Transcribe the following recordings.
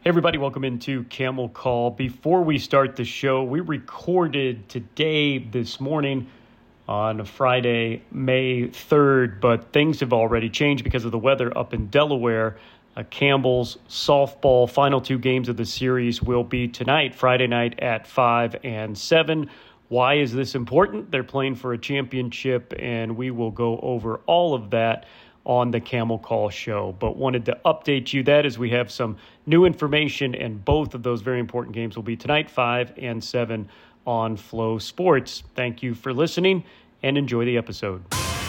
Everybody, welcome into Camel Call. Before we start the show, we recorded today, this morning, on Friday, May 3rd, but things have already changed because of the weather up in Delaware. Campbell's softball final two games of the series will be tonight, Friday night at 5 and 7. Why is this important? They're playing for a championship, and we will go over all of that on the Camel Call show. But wanted to update you that as we have some new information, and both of those very important games will be tonight, 5 and 7 on Flow Sports. Thank you for listening, and enjoy the episode.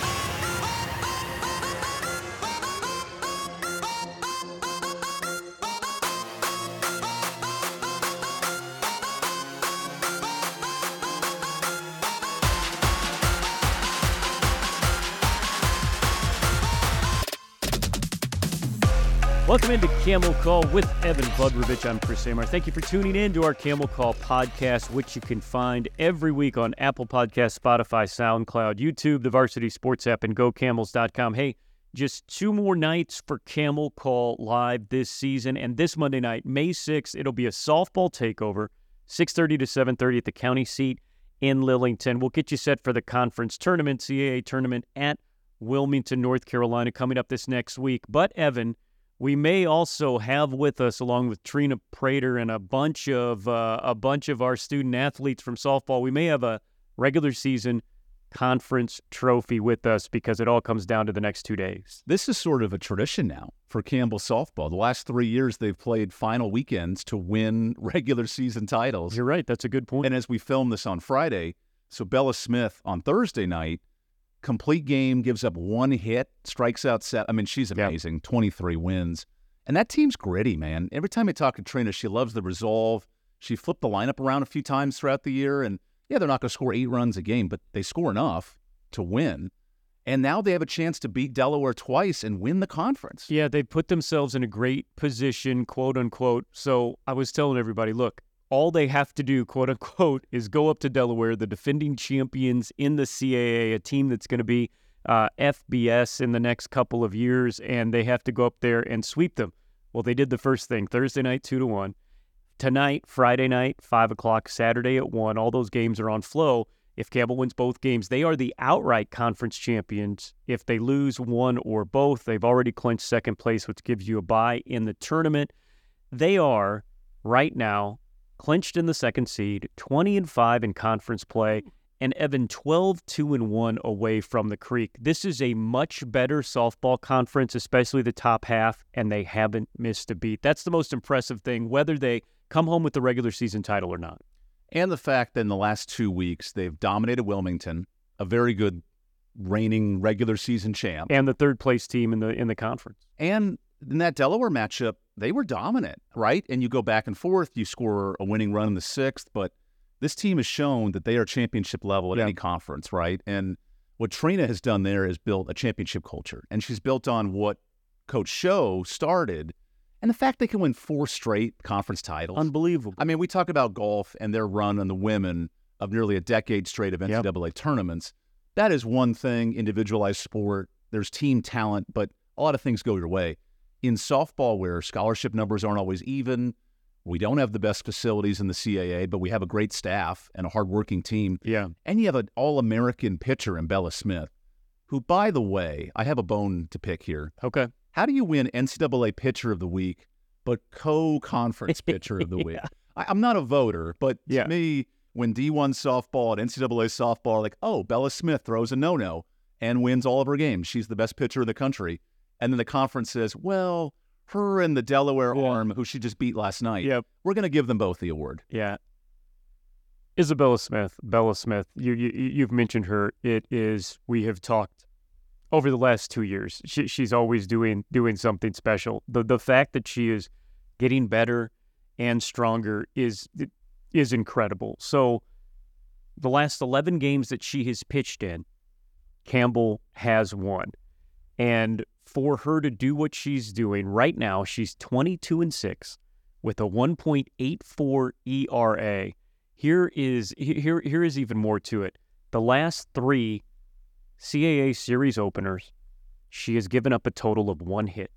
Welcome into Camel Call with Evan Budrovich. I'm Chris Samar. Thank you for tuning in to our Camel Call podcast, which you can find every week on Apple Podcasts, Spotify, SoundCloud, YouTube, the Varsity Sports app, and GoCamels.com. Hey, just 2 more nights for Camel Call live this season, and this Monday night, May 6th, it'll be a softball takeover, 6:30 to 7:30 at the county seat in Lillington. We'll get you set for the conference tournament, CAA tournament at Wilmington, North Carolina, coming up this next week. But, Evan, we may also have with us, along with Trina Prater and a bunch of our student athletes from softball, we may have a regular season conference trophy with us because it all comes down to the next 2 days. This is sort of a tradition now for Campbell softball. The last 3 years, they've played final weekends to win regular season titles. You're right. That's a good point. And as we film this on Friday, so Bella Smith on Thursday night, complete game, gives up 1 hit, strikes out 7. I mean, she's amazing. Yep. 23 wins. And that team's gritty, man. Every time I talk to Trina, she loves the resolve. She flipped the lineup around a few times throughout the year. And, yeah, they're not going to score 8 runs a game, but they score enough to win. And now they have a chance to beat Delaware twice and win the conference. Yeah, they've put themselves in a great position, quote unquote. So I was telling everybody, look, all they have to do, quote unquote, is go up to Delaware, the defending champions in the CAA, a team that's going to be FBS in the next couple of years, and they have to go up there and sweep them. Well, they did the first thing Thursday night, 2-1. Tonight, Friday night, 5 o'clock, Saturday at 1. All those games are on Flow. If Campbell wins both games, they are the outright conference champions. If they lose one or both, they've already clinched second place, which gives you a bye in the tournament. They are, right now, clinched in the second seed, 20-5 in conference play, and Evan 12-2-1 away from the Creek. This is a much better softball conference, especially the top half, and they haven't missed a beat. That's the most impressive thing, whether they come home with the regular season title or not. And the fact that in the last 2 weeks, they've dominated Wilmington, a very good reigning regular season champ. And the third place team in the conference. And in that Delaware matchup, they were dominant, right? And you go back and forth, you score a winning run in the 6th, but this team has shown that they are championship level at any conference, right? And what Trina has done there is built a championship culture, and she's built on what Coach Show started, and the fact they can win 4 straight conference titles. Unbelievable. I mean, we talk about golf and their run on the women of nearly a decade straight of NCAA tournaments. That is one thing, individualized sport. There's team talent, but a lot of things go your way. In softball, where scholarship numbers aren't always even, we don't have the best facilities in the CAA, but we have a great staff and a hardworking team. Yeah. And you have an all-American pitcher in Bella Smith, who, by the way, I have a bone to pick here. Okay. How do you win NCAA Pitcher of the Week, but co-conference Pitcher of the Week? I'm not a voter, but to me, when D1 softball and NCAA softball are like, oh, Bella Smith throws a no-no and wins all of her games. She's the best pitcher in the country. And then the conference says, well, her and the Delaware arm, who she just beat last night, we're going to give them both the award. Yeah. Isabella Smith, Bella Smith, you've mentioned her. We have talked over the last 2 years. She's always doing something special. The fact that she is getting better and stronger is incredible. So the last 11 games that she has pitched in, Campbell has won. And for her to do what she's doing right now, she's 22-6 with a 1.84 ERA. Here is even more to it. The last 3 CAA series openers, she has given up a total of 1 hit.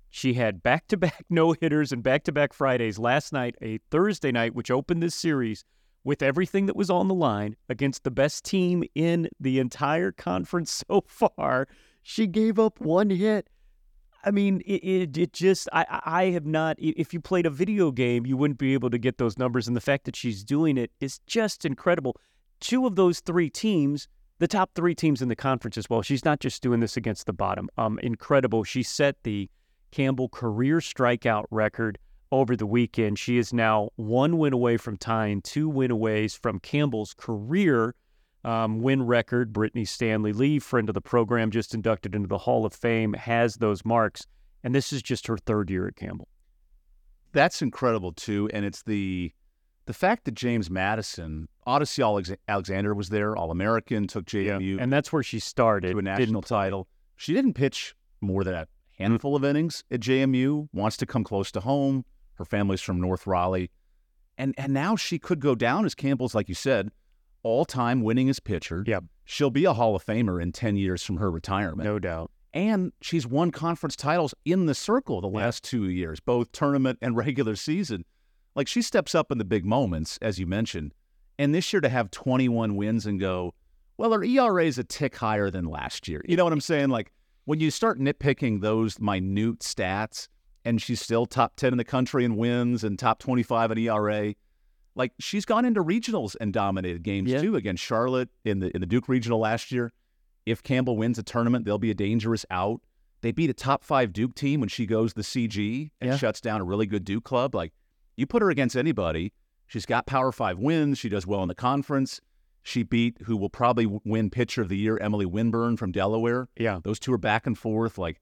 She had back-to-back no-hitters and back-to-back Fridays last night, a Thursday night, which opened this series with everything that was on the line against the best team in the entire conference so far. She gave up one hit. I mean, it just, I have not, if you played a video game, you wouldn't be able to get those numbers. And the fact that she's doing it is just incredible. Two of those three teams, the top three teams in the conference as well. She's not just doing this against the bottom. Incredible. She set the Campbell career strikeout record over the weekend. She is now 1 win away from tying 2 win aways from Campbell's career win record. Brittany Stanley Lee, friend of the program, just inducted into the Hall of Fame, has those marks. And this is just her third year at Campbell. That's incredible, too. And it's the fact that James Madison, Odyssey Alexander was there, All-American, took JMU. Yeah, and that's where she started. To a national title. She didn't pitch more than a handful of innings at JMU, wants to come close to home. Her family's from North Raleigh. And now she could go down as Campbell's, like you said, all-time winningest pitcher. Yep. She'll be a Hall of Famer in 10 years from her retirement. No doubt. And she's won conference titles in the circle the last 2 years, both tournament and regular season. Like, she steps up in the big moments, as you mentioned. And this year to have 21 wins and go, well, her ERA is a tick higher than last year. You know what I'm saying? Like, when you start nitpicking those minute stats, and she's still top 10 in the country in wins and top 25 in ERA, like, she's gone into regionals and dominated games too against Charlotte in the Duke Regional last year. If Campbell wins a tournament, they'll be a dangerous out. They beat a top 5 Duke team when she goes to the CG and shuts down a really good Duke club. Like, you put her against anybody, she's got Power 5 wins. She does well in the conference. She beat who will probably win Pitcher of the Year, Emily Winburn from Delaware. Yeah, those two are back and forth. Like,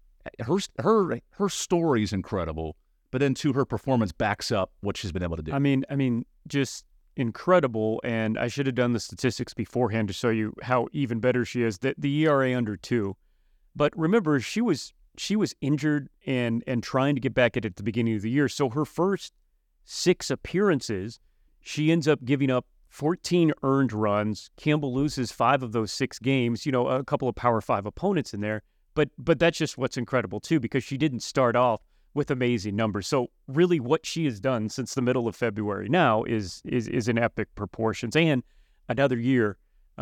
her story's incredible, but then too, her performance backs up what she's been able to do. I mean, just incredible. And I should have done the statistics beforehand to show you how even better she is. The ERA under 2, but remember, she was injured and trying to get back at the beginning of the year. So her first 6 appearances, she ends up giving up 14 earned runs. Campbell loses 5 of those 6 games. You know, a couple of Power 5 opponents in there. But that's just what's incredible, too, because she didn't start off with amazing numbers. So really what she has done since the middle of February now is in epic proportions. And another year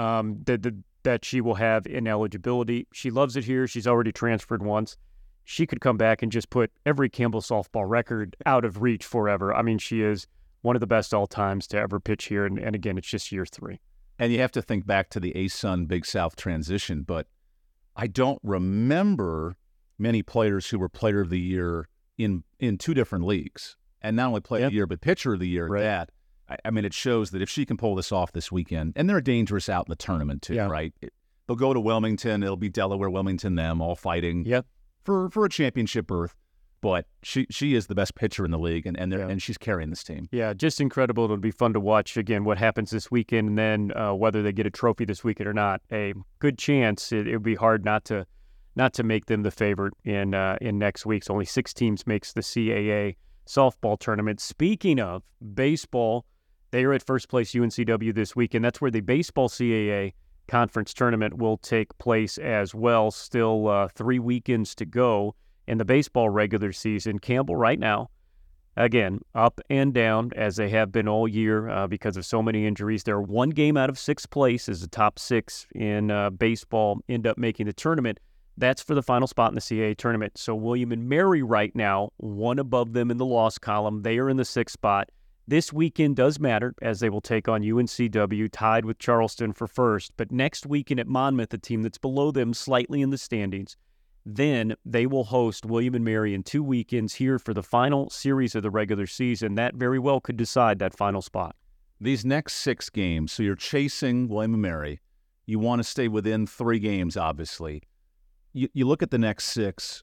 that she will have in eligibility. She loves it here. She's already transferred once. She could come back and just put every Campbell softball record out of reach forever. I mean, she is one of the best all times to ever pitch here. And again, it's just year 3. And you have to think back to the ASUN Big South transition, but I don't remember many players who were Player of the Year in 2 different leagues. And not only Player of the Year, but Pitcher of the Year at that. I mean, it shows that if she can pull this off this weekend, and they're dangerous out in the tournament too, right? They'll go to Wilmington. It'll be Delaware, Wilmington, them all fighting for a championship berth. But she is the best pitcher in the league, and she's carrying this team. Yeah, just incredible. It'll be fun to watch, again, what happens this weekend, and then whether they get a trophy this weekend or not. A good chance it would be hard not to make them the favorite in next week's. Only 6 teams makes the CAA softball tournament. Speaking of baseball, they are at first place UNCW this weekend. That's where the baseball CAA conference tournament will take place as well. Still 3 weekends to go in the baseball regular season. Campbell right now, again, up and down as they have been all year because of so many injuries. They're 1 game out of 6th place as the top 6 in baseball end up making the tournament. That's for the final spot in the CAA tournament. So William and Mary right now, 1 above them in the loss column. They are in the 6th spot. This weekend does matter as they will take on UNCW, tied with Charleston for first. But next weekend at Monmouth, a team that's below them slightly in the standings, then they will host William and Mary in 2 weekends here for the final series of the regular season. That very well could decide that final spot. These next 6 games, so you're chasing William and Mary. You want to stay within 3 games, obviously. You look at the next 6.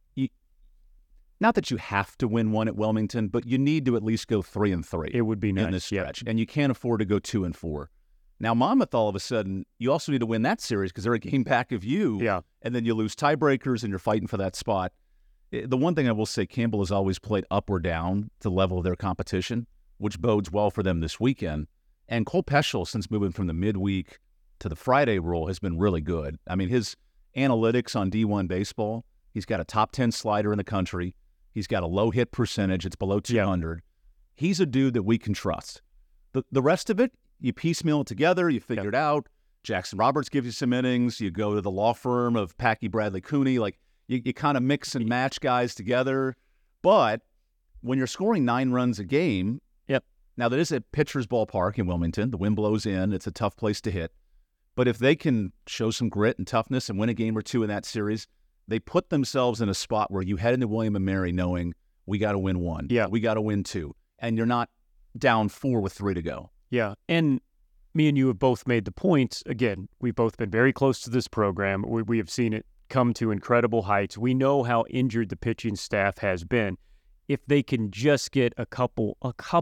Not that you have to win 1 at Wilmington, but you need to at least go 3-3. It would be nice in this stretch, and you can't afford to go 2-4. Now, Monmouth, all of a sudden, you also need to win that series because they're a game back of you. Yeah. And then you lose tiebreakers and you're fighting for that spot. The one thing I will say, Campbell has always played up or down to the level of their competition, which bodes well for them this weekend. And Cole Peschel, since moving from the midweek to the Friday role, has been really good. I mean, his analytics on D1 baseball He's got a top 10 slider in the country. He's got a low hit percentage. It's below 200. He's a dude that we can trust. The rest of it, you piecemeal it together. You figure it out. Jackson Roberts gives you some innings. You go to the law firm of Packy Bradley Cooney. Like, you kind of mix and match guys together. But when you're scoring 9 runs a game, now that is a pitcher's ballpark in Wilmington. The wind blows in. It's a tough place to hit. But if they can show some grit and toughness and win a game or two in that series, they put themselves in a spot where you head into William & Mary knowing we got to win 1. We got to win 2. And you're not down 4 with 3 to go. Yeah. And me and you have both made the points. Again, we've both been very close to this program. We have seen it come to incredible heights. We know how injured the pitching staff has been. If they can just get a couple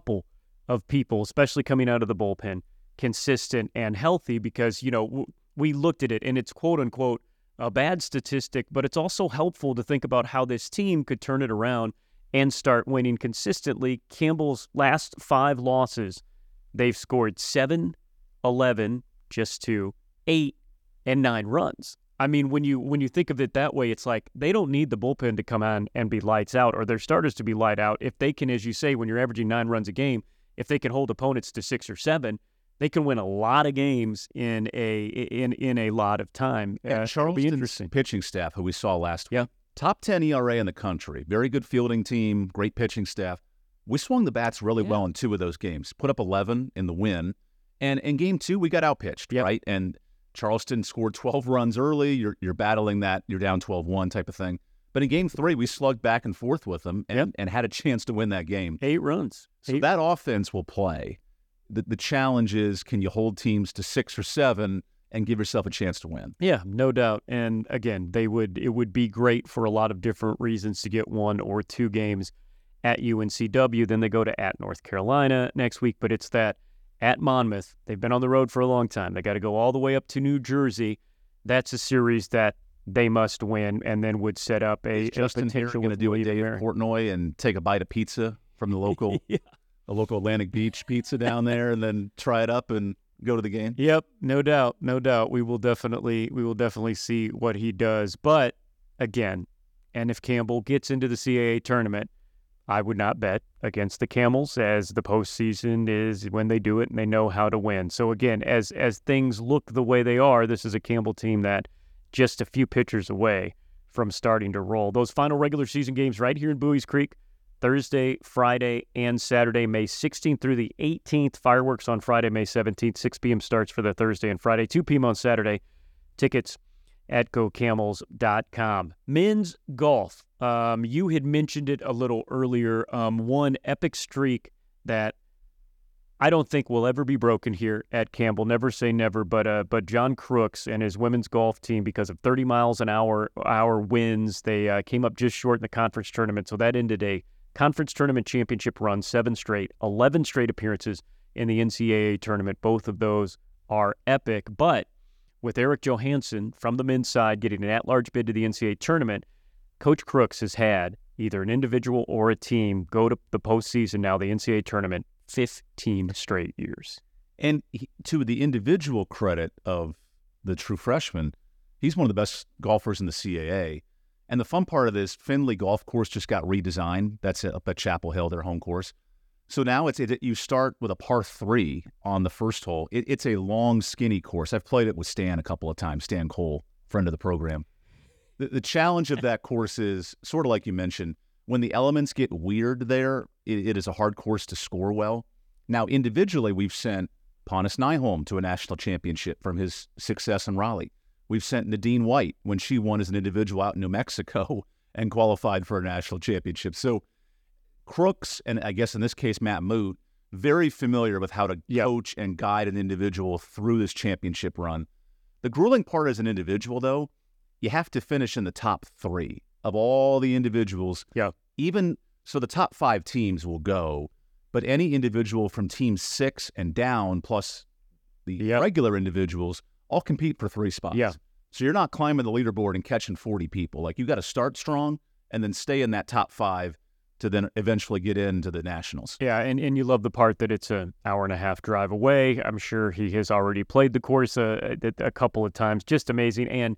of people, especially coming out of the bullpen, consistent and healthy, because, we looked at it and it's quote unquote a bad statistic, but it's also helpful to think about how this team could turn it around and start winning consistently. Campbell's last 5 losses, they've scored 7, 11, just 2, 8, and 9 runs. I mean, when you think of it that way, it's like they don't need the bullpen to come on and be lights out, or their starters to be light out. If they can, as you say, when you're averaging 9 runs a game, if they can hold opponents to 6 or 7, they can win a lot of games in a lot of time. Charleston's pitching staff, who we saw last week, top 10 ERA in the country, very good fielding team, great pitching staff. We swung the bats really well in 2 of those games, put up 11 in the win. And in game 2, we got outpitched, right? And Charleston scored 12 runs early. You're battling that. You're down 12-1 type of thing. But in game 3, we slugged back and forth with them and had a chance to win that game. 8 runs. So that offense will play. The challenge is, can you hold teams to 6 or 7 and give yourself a chance to win? Yeah, no doubt. And again, it would be great for a lot of different reasons to get 1 or 2 games at UNCW. Then they go to at North Carolina next week. But it's that at Monmouth. They've been on the road for a long time. They got to go all the way up to New Jersey. That's a series that they must win, and then would set up a Justin here going to do a day at Portnoy and take a bite of pizza from the local the local Atlantic Beach pizza down there, and then try it up and go to the game? Yep, no doubt. We will definitely see what he does. But again, and if Campbell gets into the CAA tournament, I would not bet against the Camels, as the postseason is when they do it and they know how to win. So again, as things look the way they are, this is a Campbell team that just a few pitchers away from starting to roll. Those final regular season games right here in Bowie's Creek, Thursday, Friday, and Saturday, May 16th through the 18th. Fireworks on Friday, May 17th. 6 p.m. starts for the Thursday and Friday. 2 p.m. on Saturday. Tickets at GoCamels.com. Men's golf. You had mentioned it a little earlier. One epic streak that I don't think will ever be broken here at Campbell. Never say never, but John Crooks and his women's golf team, because of 30 miles an hour wins, they came up just short in the conference tournament. So that ended a conference tournament championship run, 7 straight, 11 straight appearances in the NCAA tournament. Both of those are epic. But with Eric Johansson from the men's side getting an at-large bid to the NCAA tournament, Coach Crooks has had either an individual or a team go to the postseason now, the NCAA tournament, 15 straight years. And to the individual credit of the true freshman, he's one of the best golfers in the CAA. And the fun part of this, Findlay Golf Course just got redesigned. That's up at Chapel Hill, their home course. So now you start with a par 3 on the first hole. It's a long, skinny course. I've played it with Stan a couple of times, Stan Cole, friend of the program. The challenge of that course is, sort of like you mentioned, when the elements get weird there, it is a hard course to score well. Now, individually, we've sent Pontus Nyholm to a national championship from his success in Raleigh. We've sent Nadine White when she won as an individual out in New Mexico and qualified for a national championship. So Crooks, and I guess in this case Matt Moot, very familiar with how to coach and guide an individual through this championship run. The grueling part as an individual, though, you have to finish in the top 3 of all the individuals. Yeah. Even so, the top 5 teams will go, but any individual from team 6 and down, plus the regular individuals, all compete for 3 spots. Yeah. So you're not climbing the leaderboard and catching 40 people. Like, you got to start strong and then stay in that top 5 to then eventually get into the nationals. Yeah, and you love the part that it's an hour-and-a-half drive away. I'm sure he has already played the course a couple of times. Just amazing. And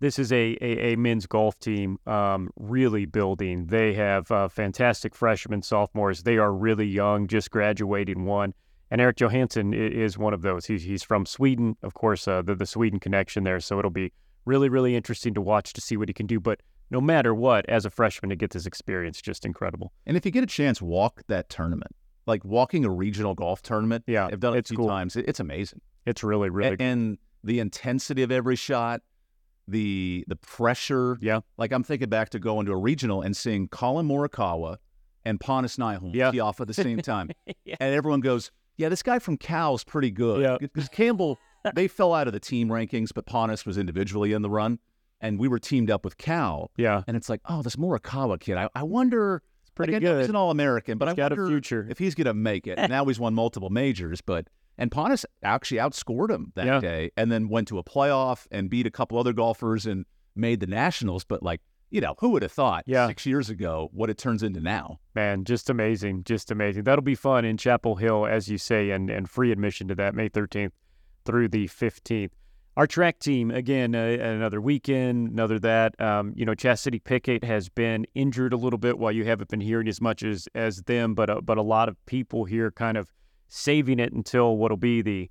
this is a men's golf team really building. They have fantastic freshmen, sophomores. They are really young, just graduating one. And Eric Johansson is one of those. He's from Sweden, of course, the Sweden connection there. So it'll be really, really interesting to watch to see what he can do. But no matter what, as a freshman, to get this experience, just incredible. And if you get a chance, walk that tournament. Like walking a regional golf tournament. Yeah, I've done it a few cool. times. It's amazing. It's really, really cool. And the intensity of every shot, the pressure. Yeah. Like I'm thinking back to going to a regional and seeing Colin Morikawa and Pontus Nyholm tee off at the same time. Yeah. And everyone goes, yeah, this guy from Cal's pretty good. Yeah. Because Campbell, they fell out of the team rankings, but Pontus was individually in the run. And we were teamed up with Cal. Yeah. And it's like, oh, this Morikawa kid, I wonder. It's pretty like, I know good. he's an All-American, but He's I got wonder a future. if he's going to make it. Now he's won multiple majors, and Pontus actually outscored him that day and then went to a playoff and beat a couple other golfers and made the Nationals. But, like, you know, who would have thought 6 years ago what it turns into now? Man, just amazing. Just amazing. That'll be fun in Chapel Hill, as you say, and free admission to that May 13th through the 15th. Our track team, again, another weekend, another that. Chastity Pickett has been injured a little bit while you haven't been hearing as much as them, but a lot of people here kind of saving it until what'll be the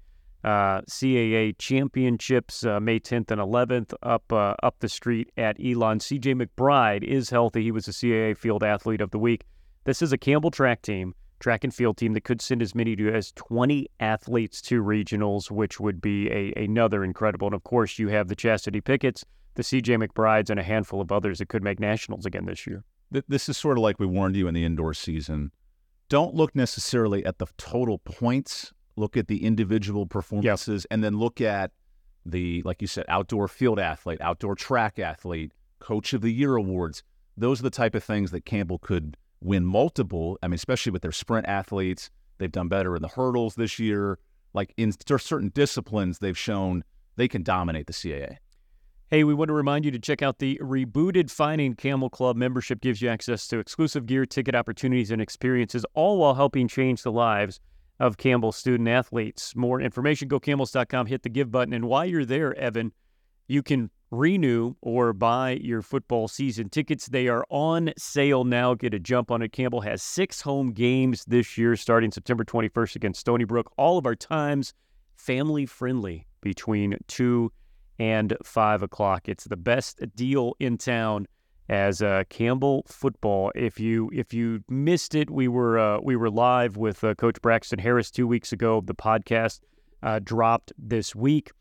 CAA Championships, May 10th and 11th, up the street at Elon. CJ McBride is healthy. He was the CAA Field Athlete of the Week. This is a Campbell track and field team that could send as many as 20 athletes to regionals, which would be another incredible. And, of course, you have the Chastity Picketts, the CJ McBrides, and a handful of others that could make nationals again this year. This is sort of like we warned you in the indoor season. Don't look necessarily at the total points. Look at the individual performances, and then look at the, like you said, outdoor field athlete, outdoor track athlete, Coach of the Year awards. Those are the type of things that Campbell could win multiple. I mean, especially with their sprint athletes. They've done better in the hurdles this year. Like in certain disciplines, they've shown they can dominate the CAA. Hey, we want to remind you to check out the rebooted Finding Camel Club membership. Gives you access to exclusive gear, ticket opportunities, and experiences, all while helping change the lives of Campbell student athletes. More information, go camels.com, hit the give button. And while you're there, Evan, you can renew or buy your football season tickets. They are on sale now. Get a jump on it. Campbell has 6 home games this year, starting September 21st against Stony Brook. All of our times family-friendly between 2 and 5 o'clock. It's the best deal in town as Campbell football. If you missed it, we were live with Coach Braxton Harris 2 weeks ago. The podcast dropped this week.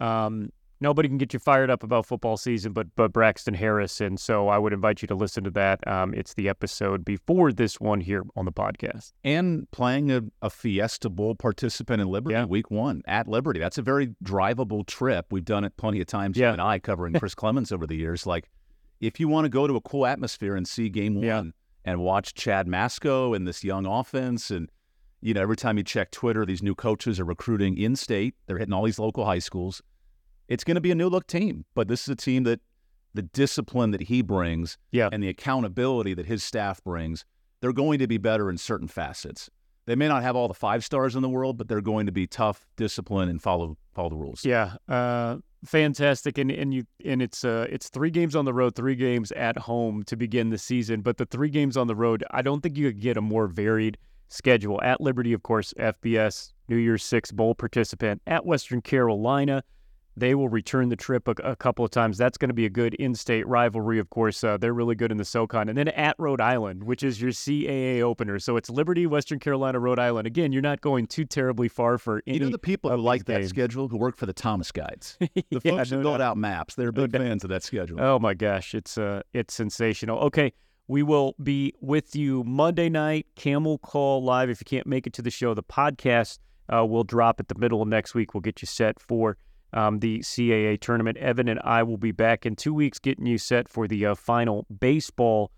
Nobody can get you fired up about football season but Braxton Harris, and so I would invite you to listen to that. It's the episode before this one here on the podcast. And playing a Fiesta Bowl participant in Liberty week 1 at Liberty. That's a very drivable trip. We've done it plenty of times, you and I, covering Chris Clemens over the years. Like, if you want to go to a cool atmosphere and see game 1 and watch Chad Masco and this young offense, and, you know, every time you check Twitter, these new coaches are recruiting in-state. They're hitting all these local high schools. It's going to be a new-look team, but this is a team that the discipline that he brings and the accountability that his staff brings, they're going to be better in certain facets. They may not have all the 5 stars in the world, but they're going to be tough, disciplined, and follow the rules. Yeah, fantastic. And it's 3 games on the road, 3 games at home to begin the season. But the 3 games on the road, I don't think you could get a more varied schedule. At Liberty, of course, FBS, New Year's Six Bowl participant. At Western Carolina, they will return the trip a couple of times. That's going to be a good in-state rivalry, of course. They're really good in the SoCon. And then at Rhode Island, which is your CAA opener. So it's Liberty, Western Carolina, Rhode Island. Again, you're not going too terribly far for any. You know the people who like that schedule who work for the Thomas Guides? The folks who build out maps. They're big fans of that schedule. Oh, my gosh. It's sensational. Okay, we will be with you Monday night, Camel Call Live. If you can't make it to the show, the podcast will drop at the middle of next week. We'll get you set for the CAA tournament. Evan and I will be back in 2 weeks getting you set for the final baseball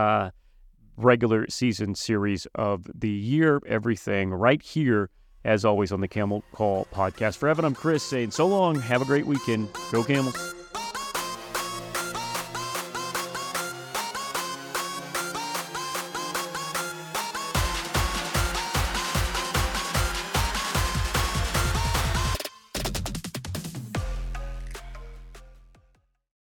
regular season series of the year. Everything right here, as always, on the Camel Call podcast. For Evan, I'm Chris saying so long. Have a great weekend. Go Camels.